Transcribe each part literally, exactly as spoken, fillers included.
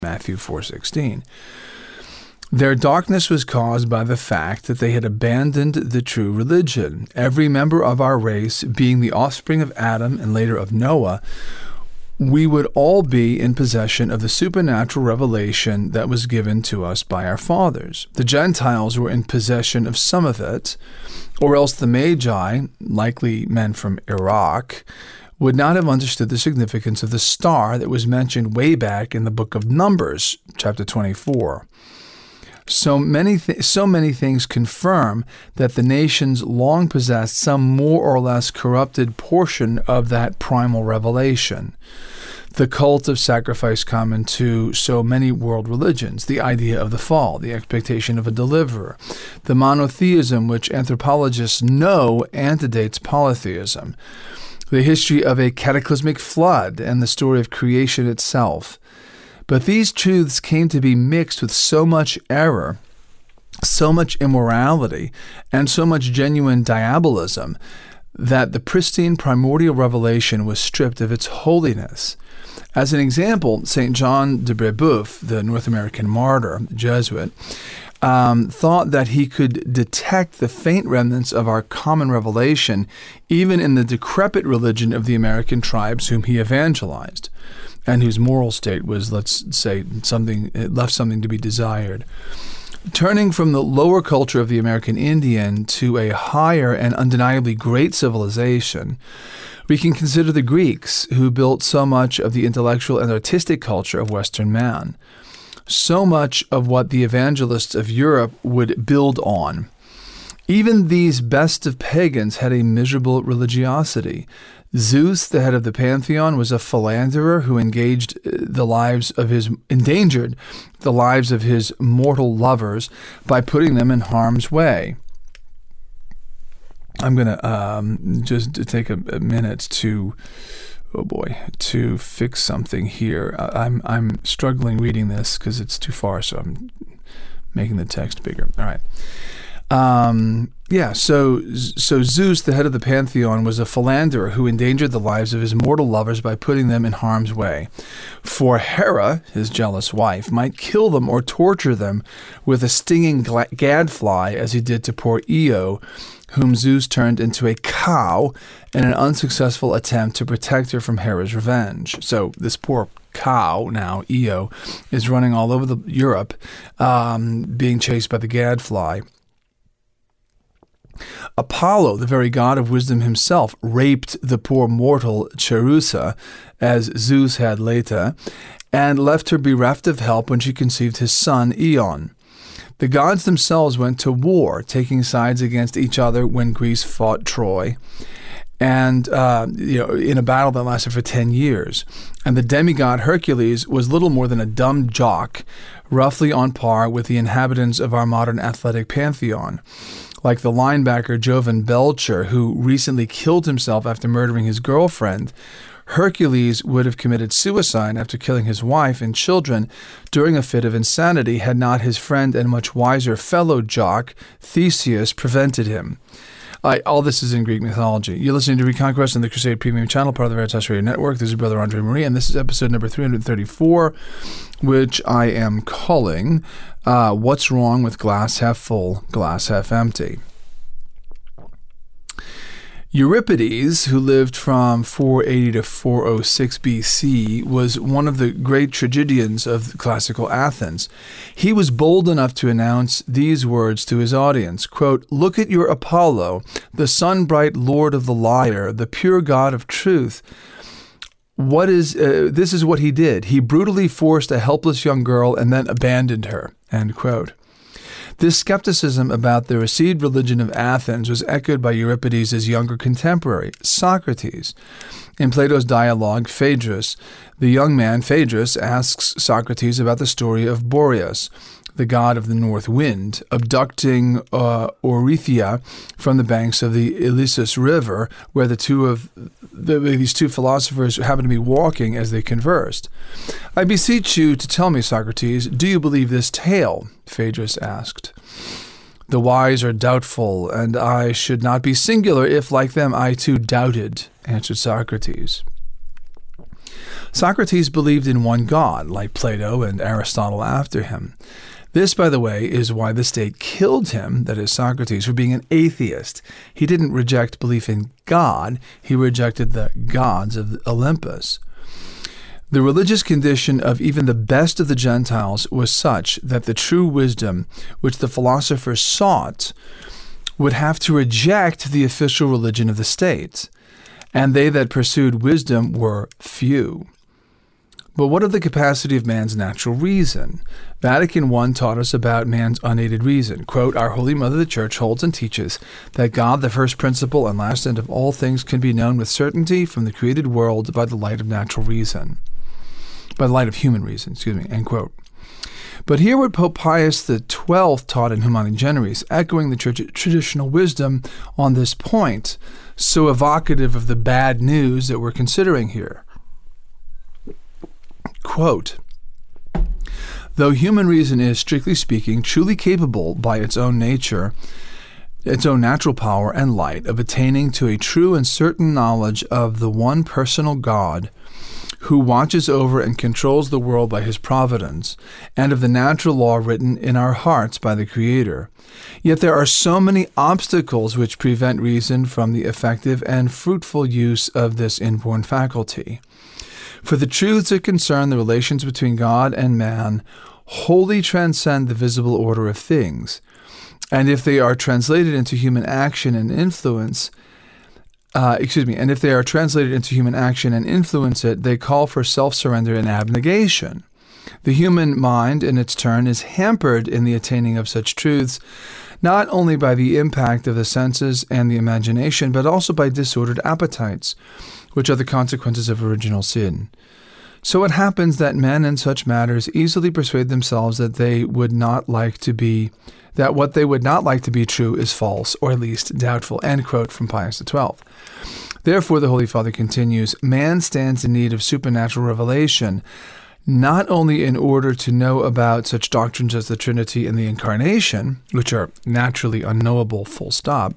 Matthew four sixteen. Their darkness was caused by the fact that they had abandoned the true religion. Every member of our race, being the offspring of Adam and later of Noah, we would all be in possession of the supernatural revelation that was given to us by our fathers. The Gentiles were in possession of some of it, or else the Magi, likely men from Iraq, would not have understood the significance of the star that was mentioned way back in the book of Numbers, chapter twenty-four. So many, th- so many things confirm that the nations long possessed some more or less corrupted portion of that primal revelation. The cult of sacrifice common to so many world religions, the idea of the fall, the expectation of a deliverer, the monotheism which anthropologists know antedates polytheism, the history of a cataclysmic flood, and the story of creation itself. But these truths came to be mixed with so much error, so much immorality, and so much genuine diabolism that the pristine primordial revelation was stripped of its holiness. As an example, Saint John de Brebeuf, the North American martyr, Jesuit, um, thought that he could detect the faint remnants of our common revelation even in the decrepit religion of the American tribes whom he evangelized, and whose moral state was, let's say, something it left something to be desired. Turning from the lower culture of the American Indian to a higher and undeniably great civilization, we can consider the Greeks, who built so much of the intellectual and artistic culture of Western man, so much of what the evangelists of Europe would build on. Even these best of pagans had a miserable religiosity. Zeus, the head of the pantheon, was a philanderer who engaged the lives of his endangered the lives of his mortal lovers by putting them in harm's way. I'm going to um, just take a, a minute to, oh boy, to fix something here. I'm I'm struggling reading this because it's too far, so I'm making the text bigger. All right. Um, yeah, so so Zeus, the head of the pantheon, was a philanderer who endangered the lives of his mortal lovers by putting them in harm's way. For Hera, his jealous wife, might kill them or torture them with a stinging gadfly, as he did to poor Io, whom Zeus turned into a cow in an unsuccessful attempt to protect her from Hera's revenge. So this poor cow, now Io, is running all over the Europe, um, being chased by the gadfly. Apollo, the very god of wisdom himself, raped the poor mortal Cherusa, as Zeus had Leta, and left her bereft of help when she conceived his son Ion. The gods themselves went to war, taking sides against each other when Greece fought Troy, and uh, you know, in a battle that lasted for ten years. And the demigod Hercules was little more than a dumb jock, roughly on par with the inhabitants of our modern athletic pantheon. Like the linebacker Jovan Belcher, who recently killed himself after murdering his girlfriend, Hercules would have committed suicide after killing his wife and children during a fit of insanity had not his friend and much wiser fellow jock, Theseus, prevented him. Uh, all this is in Greek mythology. You're listening to Reconquest on the Crusade Premium Channel, part of the Veritas Radio Network. This is Brother Andre Marie, and this is episode number three hundred thirty-four, which I am calling uh, What's Wrong with Glass Half Full, Glass Half Empty. Euripides, who lived from four eighty to four oh six B C, was one of the great tragedians of classical Athens. He was bold enough to announce these words to his audience, quote, "Look at your Apollo, the sun-bright lord of the lyre, the pure god of truth. What is uh, this is what he did. He brutally forced a helpless young girl and then abandoned her," end quote. This skepticism about the received religion of Athens was echoed by Euripides' younger contemporary, Socrates. In Plato's dialogue, Phaedrus, the young man Phaedrus asks Socrates about the story of Boreas, the god of the north wind, abducting uh, Oreithyia from the banks of the Ilissus River, where the two of the, these two philosophers happened to be walking as they conversed. "I beseech you to tell me, Socrates, do you believe this tale?" Phaedrus asked. "The wise are doubtful, and I should not be singular if, like them, I too doubted," answered Socrates. Socrates believed in one God, like Plato and Aristotle after him. This, by the way, is why the state killed him, that is Socrates, for being an atheist. He didn't reject belief in God, he rejected the gods of Olympus. The religious condition of even the best of the Gentiles was such that the true wisdom which the philosophers sought would have to reject the official religion of the state, and they that pursued wisdom were few. But what of the capacity of man's natural reason? Vatican I taught us about man's unaided reason. Quote, "Our Holy Mother the Church holds and teaches that God, the first principle and last end of all things, can be known with certainty from the created world by the light of natural reason." By the light of human reason, excuse me, end quote. But hear what Pope Pius the twelfth taught in Humani Generis, echoing the Church's traditional wisdom on this point, so evocative of the bad news that we're considering here. Quote, "Though human reason is, strictly speaking, truly capable by its own nature, its own natural power and light, of attaining to a true and certain knowledge of the one personal God, who watches over and controls the world by his providence, and of the natural law written in our hearts by the Creator. Yet there are so many obstacles which prevent reason from the effective and fruitful use of this inborn faculty. For the truths that concern the relations between God and man wholly transcend the visible order of things, and if they are translated into human action and influence, Uh, excuse me, and if they are translated into human action and influence it, they call for self-surrender and abnegation. The human mind, in its turn, is hampered in the attaining of such truths, not only by the impact of the senses and the imagination, but also by disordered appetites, which are the consequences of original sin. So it happens that men in such matters easily persuade themselves that they would not like to be that what they would not like to be true is false, or at least doubtful." End quote from Pius the twelfth. Therefore, the Holy Father continues, "Man stands in need of supernatural revelation, not only in order to know about such doctrines as the Trinity and the Incarnation, which are naturally unknowable, full stop,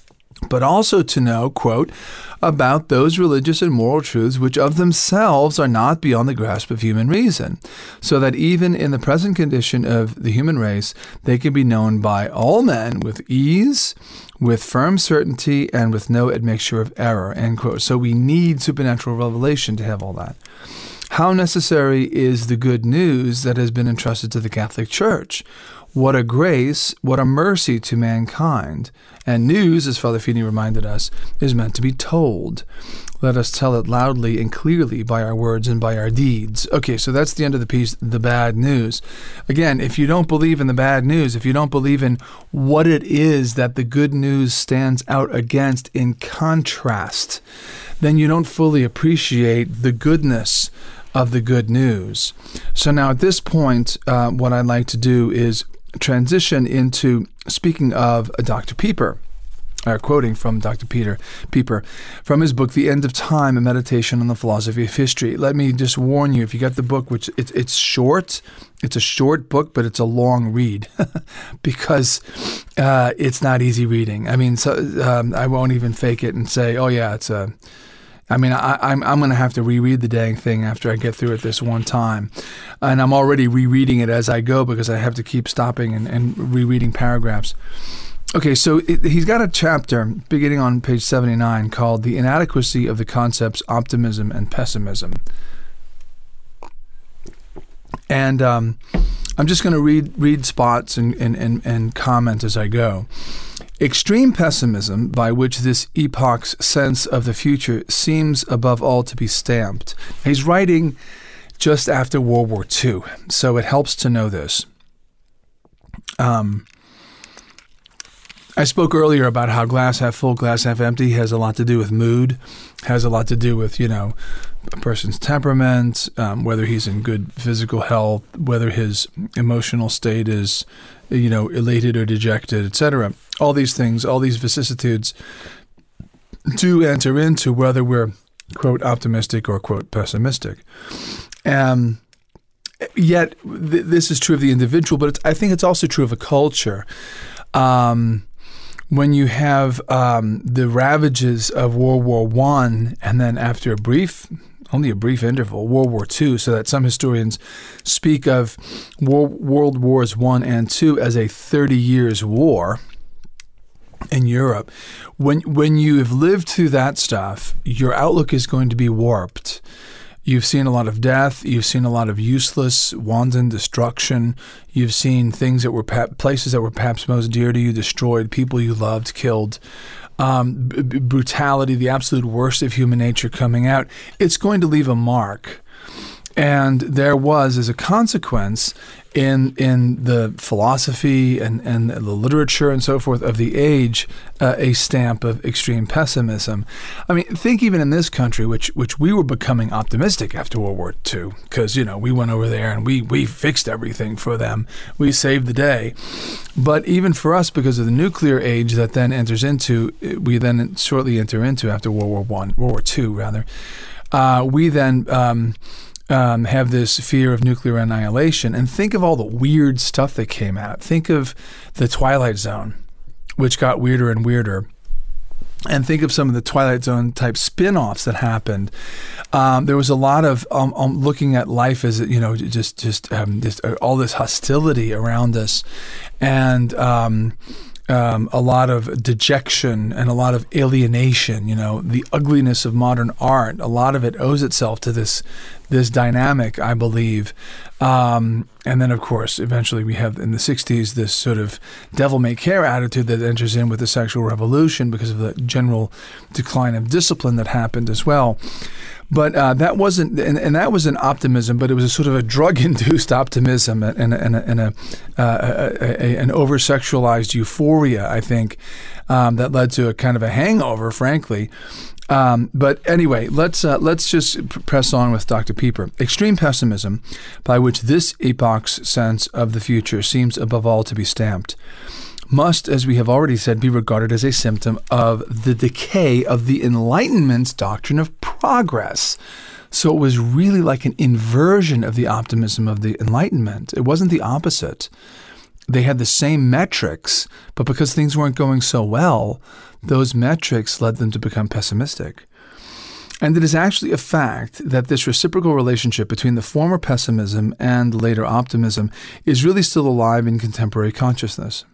but also to know, quote, about those religious and moral truths which of themselves are not beyond the grasp of human reason, so that even in the present condition of the human race, they can be known by all men with ease, with firm certainty, and with no admixture of error," end quote. So we need supernatural revelation to have all that. How necessary is the good news that has been entrusted to the Catholic Church? What a grace, what a mercy to mankind. And news, as Father Feeney reminded us, is meant to be told. Let us tell it loudly and clearly by our words and by our deeds. Okay, so that's the end of the piece, the bad news. Again, if you don't believe in the bad news, if you don't believe in what it is that the good news stands out against in contrast, then you don't fully appreciate the goodness of the good news. So now at this point, uh, what I'd like to do is transition into speaking of Doctor Pieper, or quoting from Doctor Peter Pieper, from his book, The End of Time, A Meditation on the Philosophy of History. Let me just warn you, if you got the book, which it, it's short, it's a short book, but it's a long read because uh, it's not easy reading. I mean, so um, I won't even fake it and say, oh yeah, it's a, I mean, I, I'm I'm going to have to reread the dang thing after I get through it this one time. And I'm already rereading it as I go because I have to keep stopping and, and rereading paragraphs. Okay, so it, he's got a chapter beginning on page seventy-nine called The Inadequacy of the Concepts Optimism and Pessimism. And um, I'm just going to read read spots and, and, and, and comment as I go. Extreme pessimism, by which this epoch's sense of the future seems above all to be stamped. He's writing just after World War Two, so it helps to know this. Um, I spoke earlier about how glass half full, glass half empty has a lot to do with mood, has a lot to do with, you know, a person's temperament, um, whether he's in good physical health, whether his emotional state is, you know, elated or dejected, et cetera. All these things, all these vicissitudes do enter into whether we're, quote, optimistic or, quote, pessimistic. Um, yet th- this is true of the individual, but it's, I think it's also true of a culture. Um, when you have um, the ravages of World War One, and then after a brief, only a brief interval, World War Two, so that some historians speak of World Wars One and Two as a thirty years war in Europe. When when you have lived through that stuff, your outlook is going to be warped. You've seen a lot of death. You've seen a lot of useless, wanton destruction. You've seen things that were places that were perhaps most dear to you destroyed, people you loved killed. Um, b- brutality, the absolute worst of human nature coming out. It's going to leave a mark. And there was, as a consequence, in in the philosophy and, and the literature and so forth of the age, uh, a stamp of extreme pessimism. I mean, think even in this country, which which we were becoming optimistic after World War Two, because, you know, we went over there and we, we fixed everything for them. We saved the day. But even for us, because of the nuclear age that then enters into, we then shortly enter into after World War One, World War Two, rather, uh, we then... Um, Um, have this fear of nuclear annihilation. And think of all the weird stuff that came out. Think of the Twilight Zone, which got weirder and weirder. And think of some of the Twilight Zone type spin-offs that happened. Um, there was a lot of um, um, looking at life as, you know, just just, um, just uh, all this hostility around us, and um, um, a lot of dejection and a lot of alienation. You know, the ugliness of modern art. A lot of it owes itself to this this dynamic, I believe. Um, and then, of course, eventually we have in the sixties this sort of devil-may-care attitude that enters in with the sexual revolution because of the general decline of discipline that happened as well. But uh, that wasn't, and, and that was an optimism, but it was a sort of a drug-induced optimism and, and, and, a, uh, a, a, an over-sexualized euphoria, I think, um, that led to a kind of a hangover, frankly. Um, but anyway, let's uh, let's just press on with Doctor Pieper. Extreme pessimism, by which this epoch's sense of the future seems above all to be stamped, must, as we have already said, be regarded as a symptom of the decay of the Enlightenment's doctrine of progress. So it was really like an inversion of the optimism of the Enlightenment. It wasn't the opposite. They had the same metrics, but because things weren't going so well, those metrics led them to become pessimistic. And it is actually a fact that this reciprocal relationship between the former pessimism and later optimism is really still alive in contemporary consciousness.